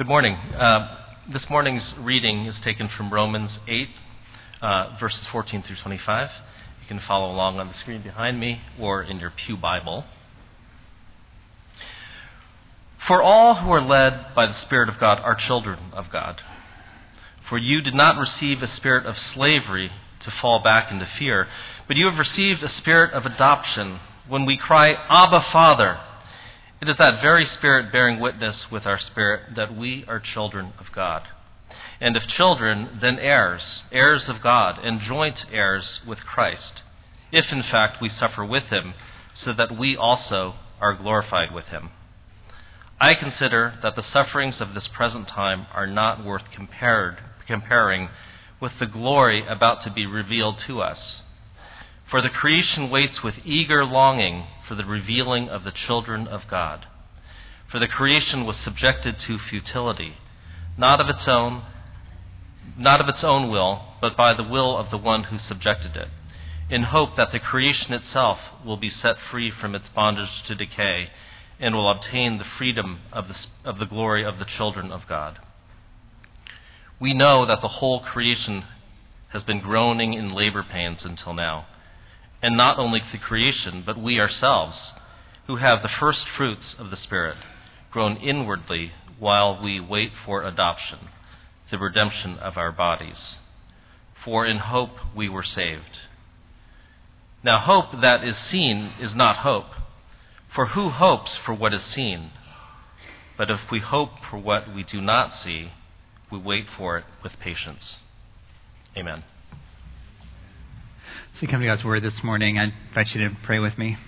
Good morning. This morning's reading is taken from Romans 8, verses 14 through 25. You can follow along on the screen behind me or in your pew Bible. For all who are led by the Spirit of God are children of God. For you did not receive a spirit of slavery to fall back into fear, but you have received a spirit of adoption when we cry, Abba, Father. It is that very Spirit bearing witness with our spirit that we are children of God. And if children, then heirs, heirs of God, and joint heirs with Christ, if in fact we suffer with him, so that we also are glorified with him. I consider that the sufferings of this present time are not worth comparing with the glory about to be revealed to us. For the creation waits with eager longing for the revealing of the children of God. For the creation was subjected to futility, not of its own will, but by the will of the one who subjected it, in hope that the creation itself will be set free from its bondage to decay and will obtain the freedom of the glory of the children of God. We know that the whole creation has been groaning in labor pains until now. And not only the creation, but we ourselves, who have the first fruits of the Spirit, groan inwardly while we wait for adoption, the redemption of our bodies. For in hope we were saved. Now hope that is seen is not hope, for who hopes for what is seen? But if we hope for what we do not see, we wait for it with patience. Amen. As we come to God's Word this morning, I invite you to pray with me.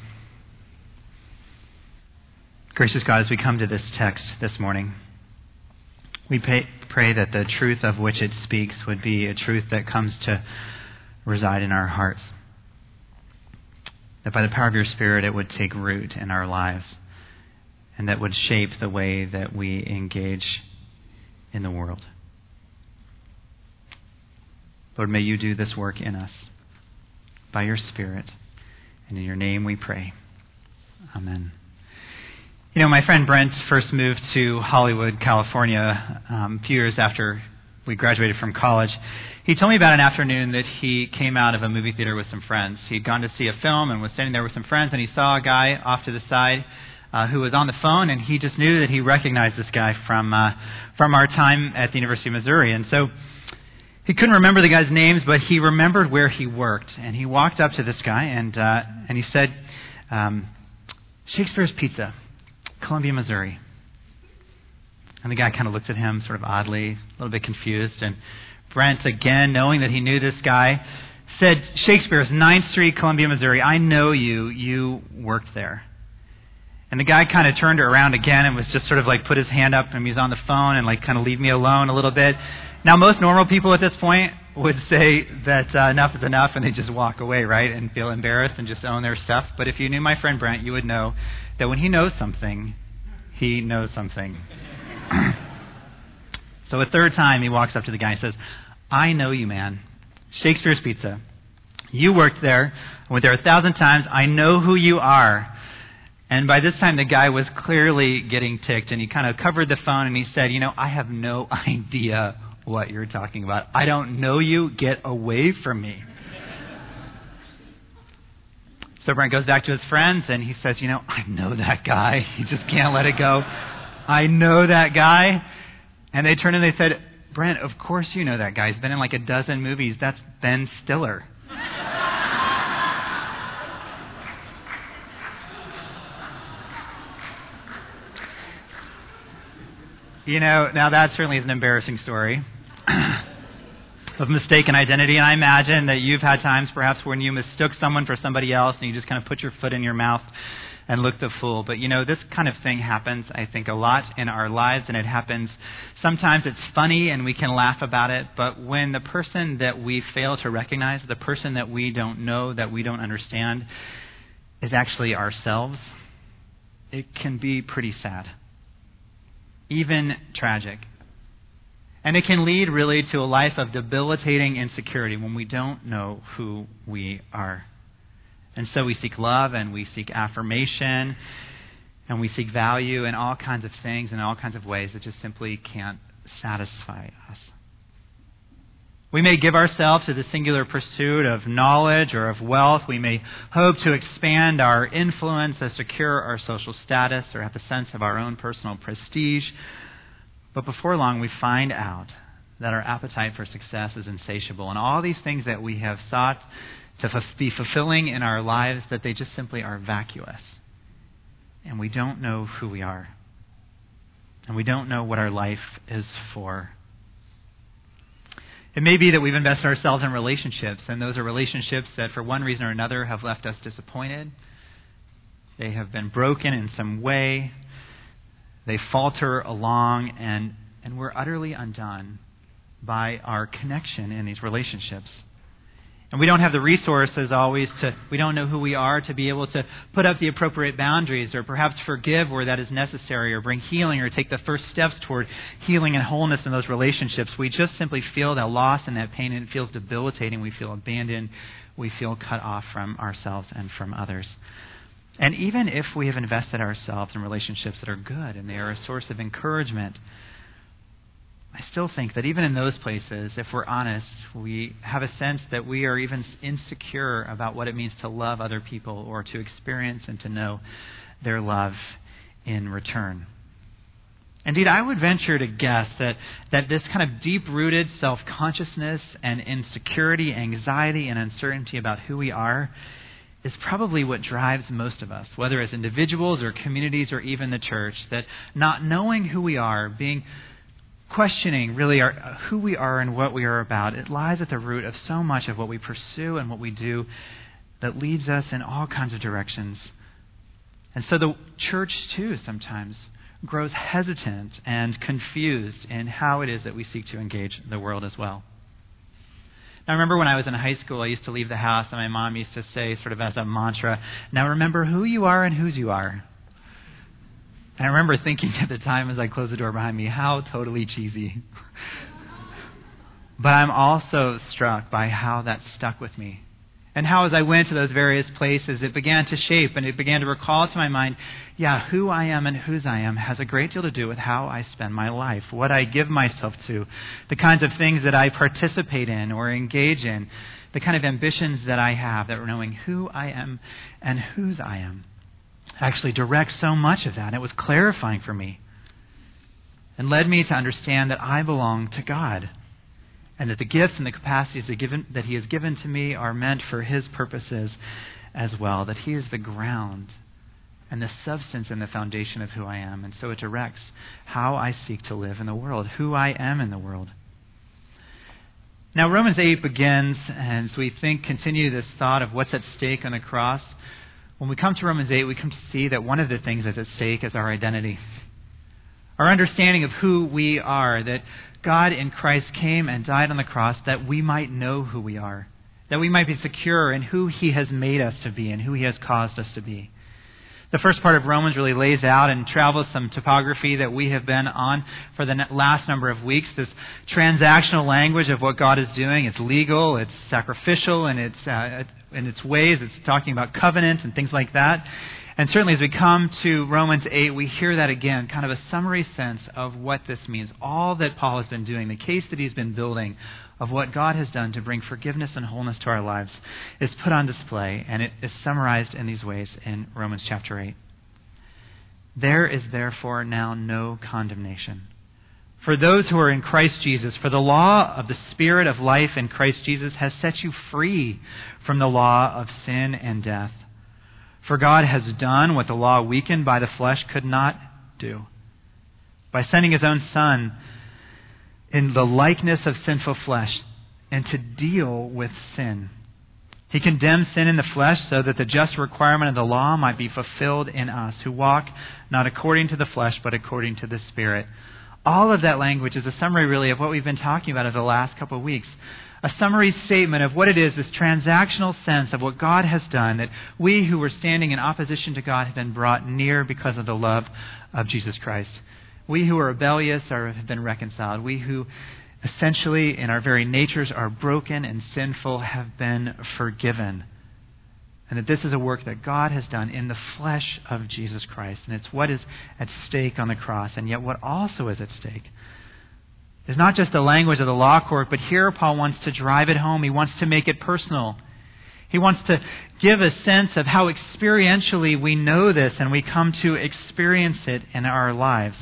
Gracious God, as we come to this text this morning, we pray that the truth of which it speaks would be a truth that comes to reside in our hearts. That by the power of your Spirit it would take root in our lives and that would shape the way that we engage in the world. Lord, may you do this work in us by your Spirit. And in your name we pray. Amen. You know, my friend Brent first moved to Hollywood, California, a few years after we graduated from college. He told me about an afternoon that he came out of a movie theater with some friends. He'd gone to see a film and was standing there with some friends, and he saw a guy off to the side who was on the phone, and he just knew that he recognized this guy from our time at the University of Missouri. And so he couldn't remember the guy's names, but he remembered where he worked. And he walked up to this guy and he said, Shakespeare's Pizza, Columbia, Missouri. And the guy kind of looked at him sort of oddly, a little bit confused. And Brent, again, knowing that he knew this guy, said, Shakespeare's 9th Street, Columbia, Missouri. I know you. You worked there. And the guy kind of turned around again and was just sort of like put his hand up and he was on the phone and like kind of leave me alone a little bit. Now, most normal people at this point would say that enough is enough and they just walk away, right, and feel embarrassed and just own their stuff. But if you knew my friend Brent, you would know that when he knows something, he knows something. So a third time he walks up to the guy and says, I know you, man. Shakespeare's Pizza. You worked there. I went there 1,000 times. I know who you are. And by this time, the guy was clearly getting ticked, and he kind of covered the phone, and he said, I have no idea what you're talking about. I don't know you. Get away from me. So Brent goes back to his friends, and he says, I know that guy. He just can't let it go. I know that guy. And they turned and they said, Brent, of course you know that guy. He's been in like a dozen movies. That's Ben Stiller. Now that certainly is an embarrassing story of mistaken identity. And I imagine that you've had times perhaps when you mistook someone for somebody else and you just kind of put your foot in your mouth and looked the fool. But this kind of thing happens, I think, a lot in our lives, and it happens. Sometimes it's funny and we can laugh about it, but when the person that we fail to recognize, the person that we don't know, that we don't understand, is actually ourselves, it can be pretty sad. Even tragic. And it can lead really to a life of debilitating insecurity when we don't know who we are. And so we seek love and we seek affirmation And we seek value in all kinds of things, in all kinds of ways that just simply can't satisfy us. We may give ourselves to the singular pursuit of knowledge or of wealth. We may hope to expand our influence or secure our social status or have a sense of our own personal prestige. But before long, we find out that our appetite for success is insatiable. And all these things that we have sought to be fulfilling in our lives, that they just simply are vacuous. And we don't know who we are. And we don't know what our life is for. It may be that we've invested ourselves in relationships, and those are relationships that for one reason or another have left us disappointed. They have been broken in some way. They falter along, and we're utterly undone by our connection in these relationships. And we don't have the resources always we don't know who we are to be able to put up the appropriate boundaries or perhaps forgive where that is necessary or bring healing or take the first steps toward healing and wholeness in those relationships. We just simply feel that loss and that pain, and it feels debilitating. We feel abandoned. We feel cut off from ourselves and from others. And even if we have invested ourselves in relationships that are good and they are a source of encouragement, I still think that even in those places, if we're honest, we have a sense that we are even insecure about what it means to love other people or to experience and to know their love in return. Indeed, I would venture to guess that this kind of deep-rooted self-consciousness and insecurity, anxiety, and uncertainty about who we are is probably what drives most of us, whether as individuals or communities or even the church, that not knowing who we are, questioning really who we are and what we are about, it lies at the root of so much of what we pursue and what we do that leads us in all kinds of directions. And so the church, too, sometimes grows hesitant and confused in how it is that we seek to engage the world as well. Now, I remember when I was in high school, I used to leave the house, and my mom used to say, sort of as a mantra, "Now remember who you are and whose you are." And I remember thinking at the time as I closed the door behind me, how totally cheesy. But I'm also struck by how that stuck with me. And how as I went to those various places, it began to shape and it began to recall to my mind, who I am and whose I am has a great deal to do with how I spend my life, what I give myself to, the kinds of things that I participate in or engage in, the kind of ambitions that I have, that knowing who I am and whose I am actually directs so much of that. And it was clarifying for me and led me to understand that I belong to God and that the gifts and the capacities that He has given to me are meant for His purposes as well, that He is the ground and the substance and the foundation of who I am. And so it directs how I seek to live in the world, who I am in the world. Now Romans 8 begins, and as we continue this thought of what's at stake on the cross, when we come to Romans 8, we come to see that one of the things that's at stake is our identity. Our understanding of who we are, that God in Christ came and died on the cross that we might know who we are, that we might be secure in who He has made us to be and who He has caused us to be. The first part of Romans really lays out and travels some topography that we have been on for the last number of weeks, this transactional language of what God is doing. It's legal, it's sacrificial, and in its ways. It's talking about covenant and things like that. And certainly as we come to Romans 8, we hear that again, kind of a summary sense of what this means. All that Paul has been doing, the case that he's been building of what God has done to bring forgiveness and wholeness to our lives is put on display, and it is summarized in these ways in Romans chapter 8. There is therefore now no condemnation for those who are in Christ Jesus, for the law of the Spirit of life in Christ Jesus has set you free from the law of sin and death. For God has done what the law weakened by the flesh could not do, by sending His own Son in the likeness of sinful flesh and to deal with sin. He condemned sin in the flesh so that the just requirement of the law might be fulfilled in us, who walk not according to the flesh but according to the Spirit. All of that language is a summary really of what we've been talking about over the last couple of weeks. A summary statement of what it is, this transactional sense of what God has done, that we who were standing in opposition to God have been brought near because of the love of Jesus Christ. We who are rebellious have been reconciled. We who essentially in our very natures are broken and sinful have been forgiven. and that this is a work that God has done in the flesh of Jesus Christ. And it's what is at stake on the cross. And yet what also is at stake is not just the language of the law court, but here Paul wants to drive it home. He wants to make it personal. He wants to give a sense of how experientially we know this and we come to experience it in our lives.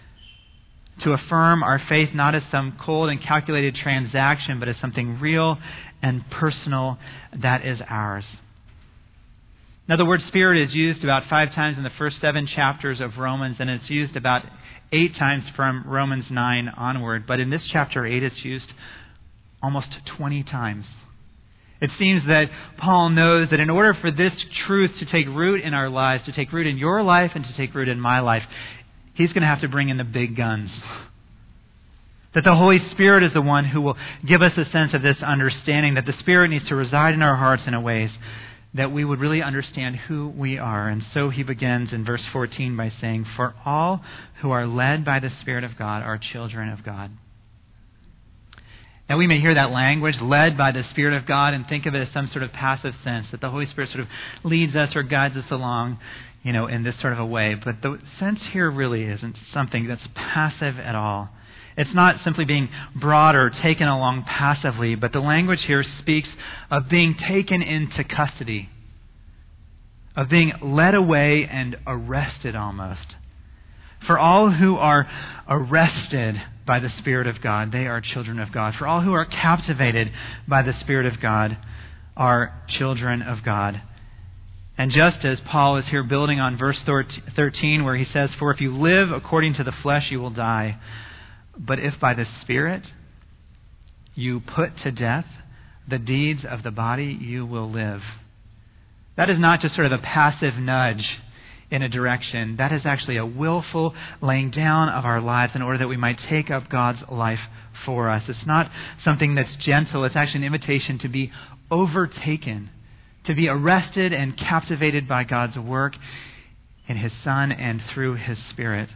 To affirm our faith not as some cold and calculated transaction, but as something real and personal that is ours. Now, the word Spirit is used about 5 times in the first 7 chapters of Romans, and it's used about 8 times from Romans 9 onward. But in this chapter 8, it's used almost 20 times. It seems that Paul knows that in order for this truth to take root in our lives, to take root in your life and to take root in my life, he's going to have to bring in the big guns. That the Holy Spirit is the one who will give us a sense of this understanding, that the Spirit needs to reside in our hearts in a ways that we would really understand who we are. And so he begins in verse 14 by saying, "For all who are led by the Spirit of God are children of God." Now we may hear that language, led by the Spirit of God, and think of it as some sort of passive sense, that the Holy Spirit sort of leads us or guides us along, in this sort of a way. But the sense here really isn't something that's passive at all. It's not simply being brought or taken along passively, but the language here speaks of being taken into custody, of being led away and arrested almost. For all who are arrested by the Spirit of God, they are children of God. For all who are captivated by the Spirit of God are children of God. And just as Paul is here building on verse 13 where he says, "For if you live according to the flesh, you will die. But if by the Spirit you put to death the deeds of the body, you will live." That is not just sort of a passive nudge in a direction. That is actually a willful laying down of our lives in order that we might take up God's life for us. It's not something that's gentle. It's actually an invitation to be overtaken, to be arrested and captivated by God's work in His Son and through His Spirit.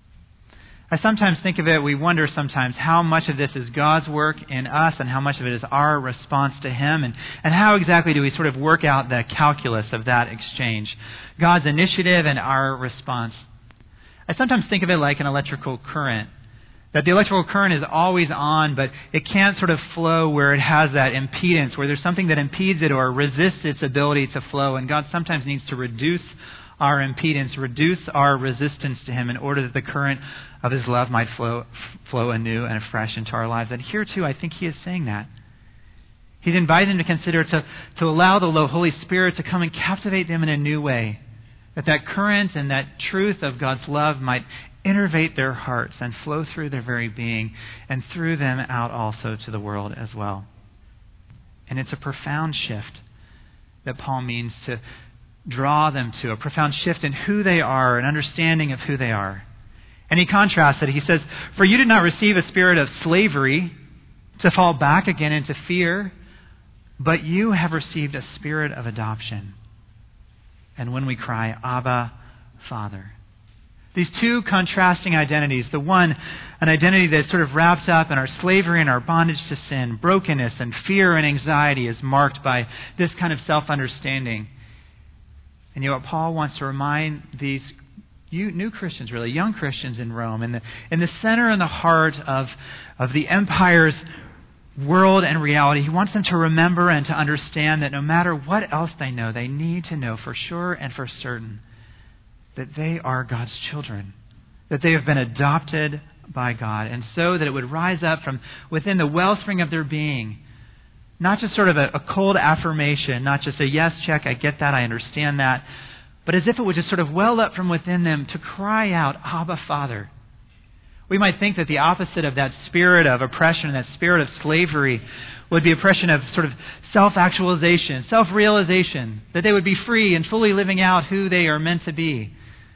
I sometimes think of it, we wonder sometimes how much of this is God's work in us and how much of it is our response to Him, and how exactly do we sort of work out the calculus of that exchange, God's initiative and our response. I sometimes think of it like an electrical current, that the electrical current is always on, but it can't sort of flow where it has that impedance, where there's something that impedes it or resists its ability to flow, and God sometimes needs to reduce our impedance, reduce our resistance to Him in order that the current of His love might flow anew and afresh into our lives. And here too, I think He is saying that. He's inviting them to consider to allow the Holy Spirit to come and captivate them in a new way. That current and that truth of God's love might innervate their hearts and flow through their very being and through them out also to the world as well. And it's a profound shift that Paul means to draw them to, a profound shift in who they are, an understanding of who they are. And he contrasts it. He says, "For you did not receive a spirit of slavery to fall back again into fear, but you have received a spirit of adoption. And when we cry, Abba, Father." These two contrasting identities. The one, an identity that's sort of wrapped up in our slavery and our bondage to sin, brokenness and fear and anxiety is marked by this kind of self-understanding. And yet what Paul wants to remind these new Christians, really, young Christians in Rome, in the center and the heart of the empire's world and reality, he wants them to remember and to understand that no matter what else they know, they need to know for sure and for certain that they are God's children, that they have been adopted by God, and so that it would rise up from within the wellspring of their being, not just sort of a cold affirmation, not just a yes check, I get that, I understand that, but as if it would just sort of well up from within them to cry out, Abba, Father. We might think that the opposite of that spirit of oppression, that spirit of slavery, would be oppression of sort of self-actualization, self-realization, that they would be free and fully living out who they are meant to be.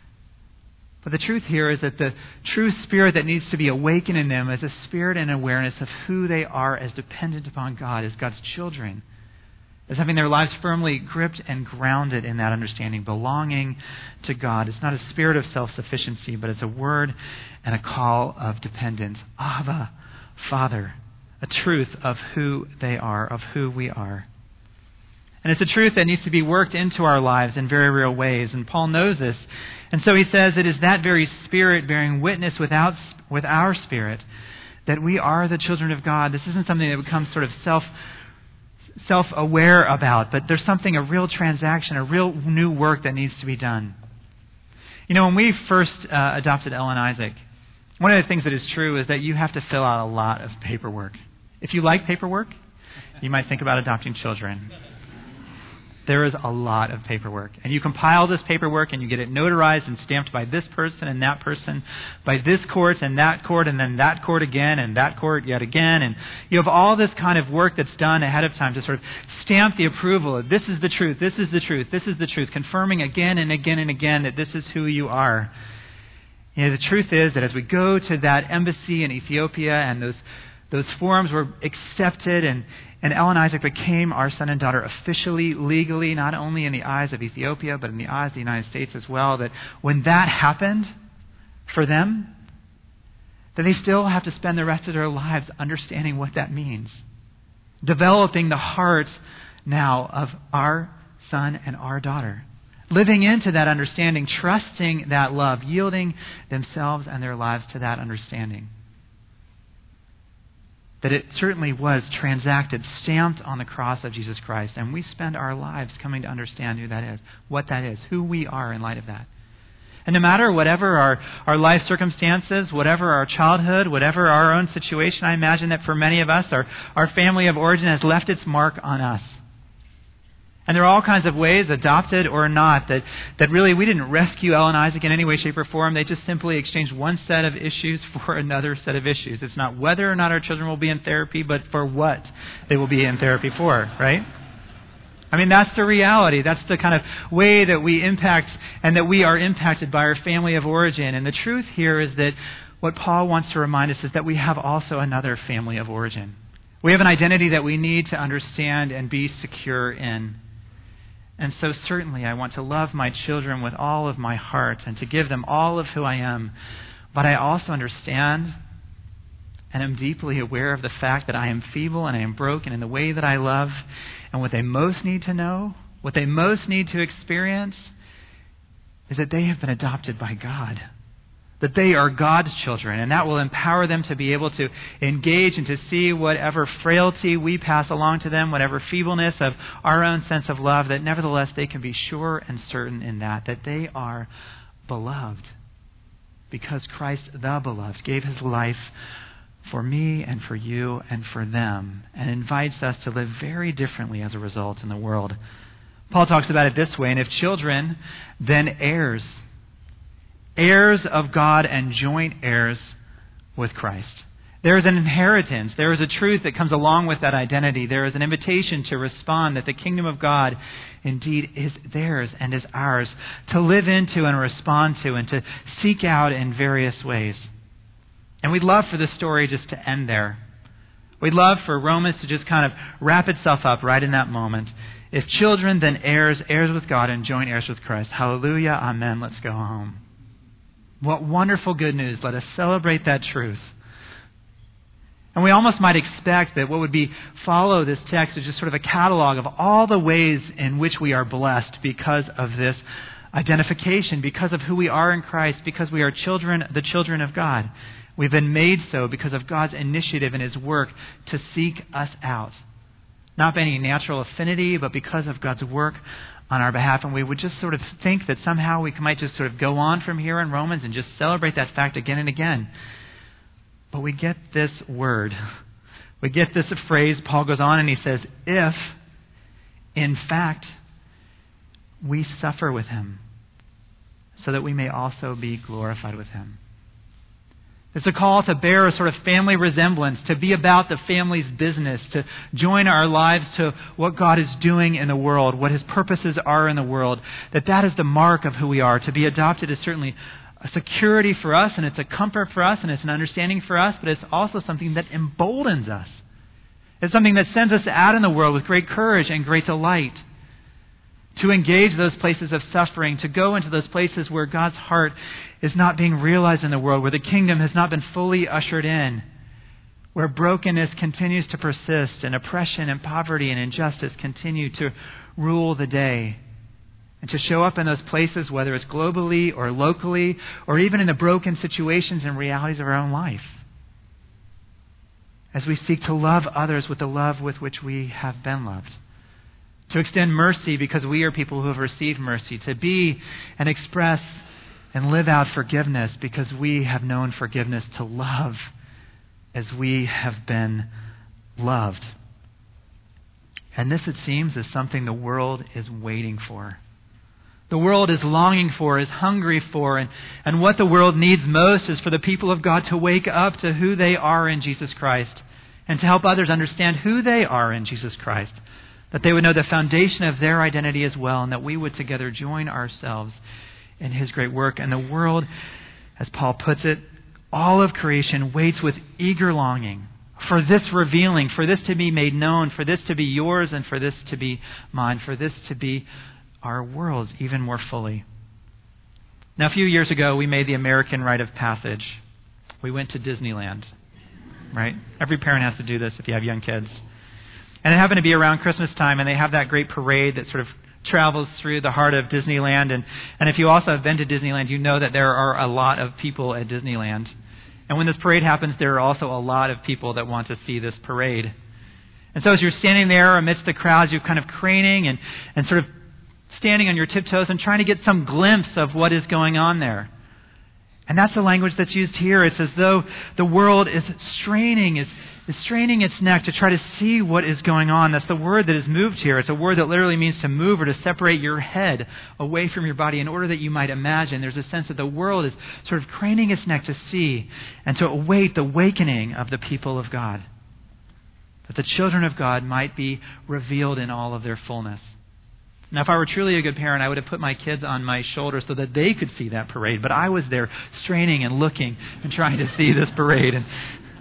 But the truth here is that the true spirit that needs to be awakened in them is a spirit and awareness of who they are as dependent upon God, as God's children, as having their lives firmly gripped and grounded in that understanding, belonging to God. It's not a spirit of self-sufficiency, but it's a word and a call of dependence. Abba, Father, a truth of who they are, of who we are. And it's a truth that needs to be worked into our lives in very real ways. And Paul knows this. And so he says it is that very Spirit bearing witness with our spirit that we are the children of God. This isn't something that becomes sort of self-aware about, but there's something, a real transaction, a real new work that needs to be done. You know, when we first adopted Ellen Isaac, one of the things that is true is that you have to fill out a lot of paperwork. If you like paperwork, you might think about adopting children. There is a lot of paperwork. And you compile this paperwork and you get it notarized and stamped by this person and that person, by this court and that court, and then that court again and that court yet again. And you have all this kind of work that's done ahead of time to sort of stamp the approval of this is the truth, this is the truth, this is the truth, confirming again and again and again that this is who you are. You know, the truth is that as we go to that embassy in Ethiopia and those forms were accepted and Ellen Isaac became our son and daughter officially, legally, not only in the eyes of Ethiopia, but in the eyes of the United States as well, that when that happened for them, that they still have to spend the rest of their lives understanding what that means. Developing the heart now of our son and our daughter. Living into that understanding, trusting that love, yielding themselves and their lives to that understanding. That it certainly was transacted, stamped on the cross of Jesus Christ. And we spend our lives coming to understand who that is, what that is, who we are in light of that. And no matter whatever our life circumstances, whatever our childhood, whatever our own situation, I imagine that for many of us, our family of origin has left its mark on us. And there are all kinds of ways, adopted or not, that really we didn't rescue Ellen Isaac in any way, shape, or form. They just simply exchanged one set of issues for another set of issues. It's not whether or not our children will be in therapy, but for what they will be in therapy for, right? I mean, that's the reality. That's the kind of way that we impact and that we are impacted by our family of origin. And the truth here is that what Paul wants to remind us is that we have also another family of origin. We have an identity that we need to understand and be secure in. And so certainly I want to love my children with all of my heart and to give them all of who I am. But I also understand and am deeply aware of the fact that I am feeble and I am broken in the way that I love. And what they most need to know, what they most need to experience, is that they have been adopted by God. That they are God's children, and that will empower them to be able to engage and to see whatever frailty we pass along to them, whatever feebleness of our own sense of love, that nevertheless they can be sure and certain in that they are beloved. Because Christ, the beloved, gave his life for me and for you and for them, and invites us to live very differently as a result in the world. Paul talks about it this way, and if children, then heirs. Heirs of God and joint heirs with Christ. There is an inheritance. There is a truth that comes along with that identity. There is an invitation to respond that the kingdom of God indeed is theirs and is ours to live into and respond to and to seek out in various ways. And we'd love for this story just to end there. We'd love for Romans to just kind of wrap itself up right in that moment. If children, then heirs, heirs with God and joint heirs with Christ. Hallelujah, amen, let's go home. What wonderful good news. Let us celebrate that truth. And we almost might expect that what would be follow this text is just sort of a catalog of all the ways in which we are blessed because of this identification, because of who we are in Christ, because we are children, the children of God. We've been made so because of God's initiative and his work to seek us out. Not by any natural affinity, but because of God's work on our behalf. And we would just sort of think that somehow we might just sort of go on from here in Romans and just celebrate that fact again and again. But we get this word. We get this phrase. Paul goes on and he says, if, in fact, we suffer with him, so that we may also be glorified with him. It's a call to bear a sort of family resemblance, to be about the family's business, to join our lives to what God is doing in the world, what his purposes are in the world, that is the mark of who we are. To be adopted is certainly a security for us, and it's a comfort for us, and it's an understanding for us, but it's also something that emboldens us. It's something that sends us out in the world with great courage and great delight. To engage those places of suffering, to go into those places where God's heart is not being realized in the world, where the kingdom has not been fully ushered in, where brokenness continues to persist and oppression and poverty and injustice continue to rule the day and to show up in those places, whether it's globally or locally or even in the broken situations and realities of our own life. As we seek to love others with the love with which we have been loved. To extend mercy because we are people who have received mercy. To be and express and live out forgiveness because we have known forgiveness. To love as we have been loved. And this, it seems, is something the world is waiting for. The world is longing for, is hungry for, and what the world needs most is for the people of God to wake up to who they are in Jesus Christ and to help others understand who they are in Jesus Christ. That they would know the foundation of their identity as well, and that we would together join ourselves in His great work. And the world, as Paul puts it, all of creation waits with eager longing for this revealing, for this to be made known, for this to be yours and for this to be mine, for this to be our world even more fully. Now, a few years ago, we made the American rite of passage. We went to Disneyland, right? Every parent has to do this if you have young kids. And it happened to be around Christmas time, and they have that great parade that sort of travels through the heart of Disneyland. And if you also have been to Disneyland, you know that there are a lot of people at Disneyland. And when this parade happens, there are also a lot of people that want to see this parade. And so as you're standing there amidst the crowds, you're kind of craning and sort of standing on your tiptoes and trying to get some glimpse of what is going on there. And that's the language that's used here. It's as though the world is straining its neck to try to see what is going on. That's the word that is moved here. It's a word that literally means to move or to separate your head away from your body in order that you might imagine. There's a sense that the world is sort of craning its neck to see and to await the awakening of the people of God. That the children of God might be revealed in all of their fullness. Now, if I were truly a good parent, I would have put my kids on my shoulder so that they could see that parade. But I was there straining and looking and trying to see this parade. And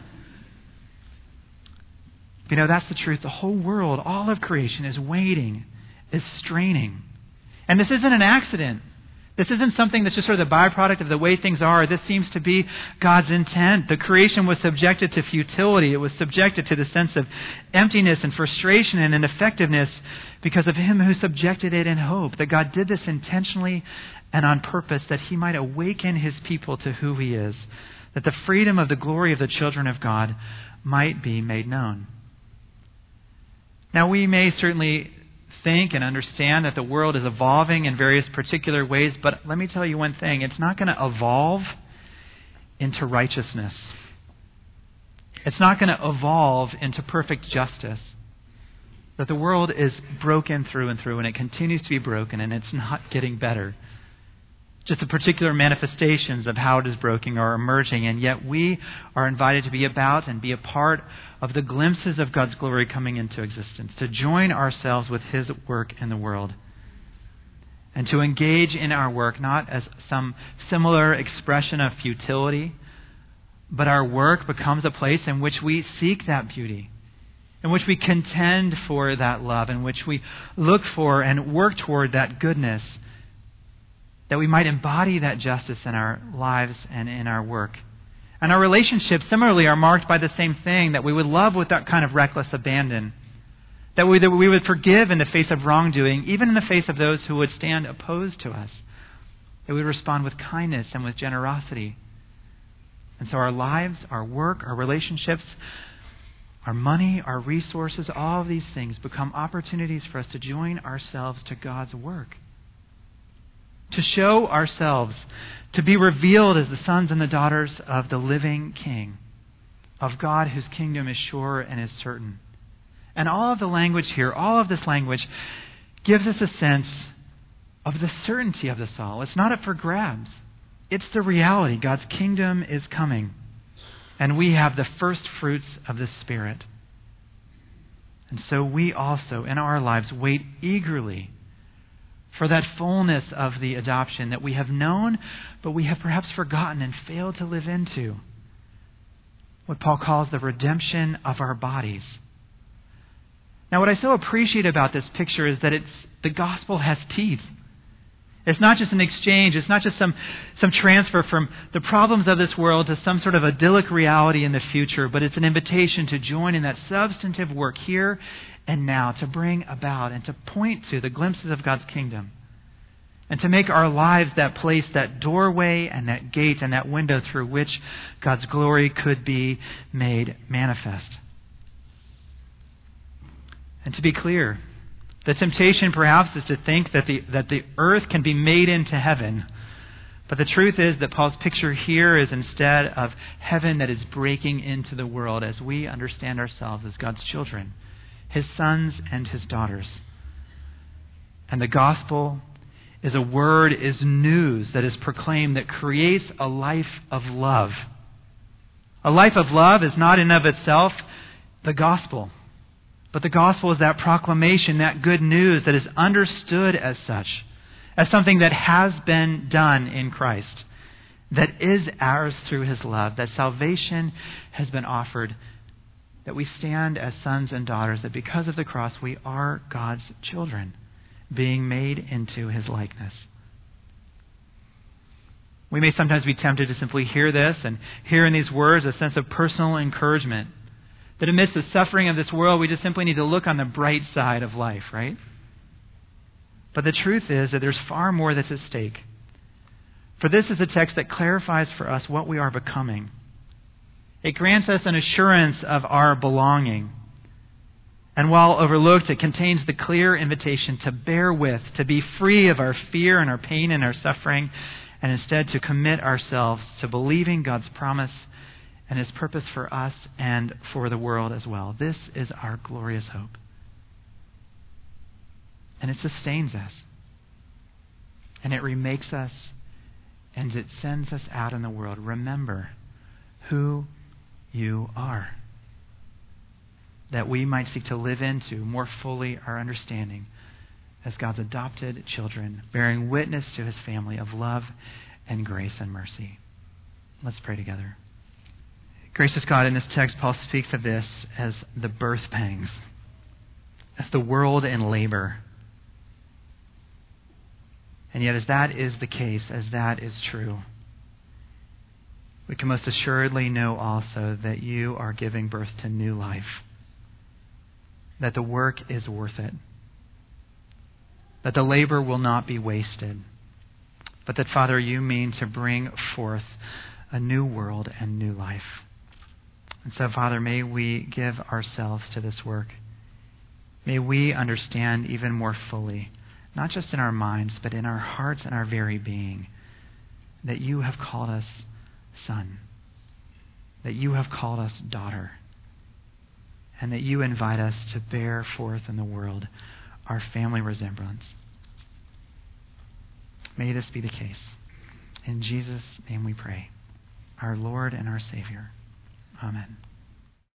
you know, that's the truth. The whole world, all of creation is waiting, is straining. And this isn't an accident. This isn't something that's just sort of the byproduct of the way things are. This seems to be God's intent. The creation was subjected to futility. It was subjected to the sense of emptiness and frustration and ineffectiveness because of Him who subjected it in hope. That God did this intentionally and on purpose, that He might awaken His people to who He is. That the freedom of the glory of the children of God might be made known. Now, we may certainly think and understand that the world is evolving in various particular ways, but let me tell you one thing. It's not going to evolve into righteousness. It's not going to evolve into perfect justice. That the world is broken through and through, and it continues to be broken, and it's not getting better. Just the particular manifestations of how it is broken are emerging, and yet we are invited to be about and be a part of the glimpses of God's glory coming into existence, to join ourselves with His work in the world, and to engage in our work not as some similar expression of futility, but our work becomes a place in which we seek that beauty, in which we contend for that love, in which we look for and work toward that goodness, that we might embody that justice in our lives and in our work. And our relationships, similarly, are marked by the same thing, that we would love with that kind of reckless abandon. That we would forgive in the face of wrongdoing, even in the face of those who would stand opposed to us. That we would respond with kindness and with generosity. And so our lives, our work, our relationships, our money, our resources, all of these things become opportunities for us to join ourselves to God's work. To show ourselves, to be revealed as the sons and the daughters of the living King, of God whose kingdom is sure and is certain. And all of the language here, all of this language, gives us a sense of the certainty of this all. It's not up for grabs. It's the reality. God's kingdom is coming. And we have the first fruits of the Spirit. And so we also, in our lives, wait eagerly for that fullness of the adoption that we have known, but we have perhaps forgotten and failed to live into. What Paul calls the redemption of our bodies. Now, what I so appreciate about this picture is that the gospel has teeth. It's not just an exchange. It's not just some transfer from the problems of this world to some sort of idyllic reality in the future, but it's an invitation to join in that substantive work here and now, to bring about and to point to the glimpses of God's kingdom, and to make our lives that place, that doorway and that gate and that window through which God's glory could be made manifest. And to be clear, the temptation perhaps is to think that the earth can be made into heaven. But the truth is that Paul's picture here is instead of heaven that is breaking into the world as we understand ourselves as God's children, His sons and His daughters. And the gospel is a word, is news that is proclaimed that creates a life of love. A life of love is not in of itself the gospel. But the gospel is that proclamation, that good news that is understood as such, as something that has been done in Christ, that is ours through His love, that salvation has been offered, that we stand as sons and daughters, that because of the cross we are God's children, being made into His likeness. We may sometimes be tempted to simply hear this and hear in these words a sense of personal encouragement, that amidst the suffering of this world, we just simply need to look on the bright side of life, right? But the truth is that there's far more that's at stake. For this is a text that clarifies for us what we are becoming. It grants us an assurance of our belonging. And while overlooked, it contains the clear invitation to bear with, to be free of our fear and our pain and our suffering, and instead to commit ourselves to believing God's promise and His purpose for us and for the world as well. This is our glorious hope. And it sustains us. And it remakes us. And it sends us out in the world. Remember who you are, that we might seek to live into more fully our understanding as God's adopted children, bearing witness to His family of love and grace and mercy. Let's pray together. Gracious God, in this text, Paul speaks of this as the birth pangs, as the world in labor. And yet, as that is the case, as that is true, we can most assuredly know also that you are giving birth to new life, that the work is worth it, that the labor will not be wasted, but that, Father, you mean to bring forth a new world and new life. And so, Father, may we give ourselves to this work. May we understand even more fully, not just in our minds, but in our hearts and our very being, that you have called us son, that you have called us daughter, and that you invite us to bear forth in the world our family resemblance. May this be the case. In Jesus' name we pray, our Lord and our Savior. Amen.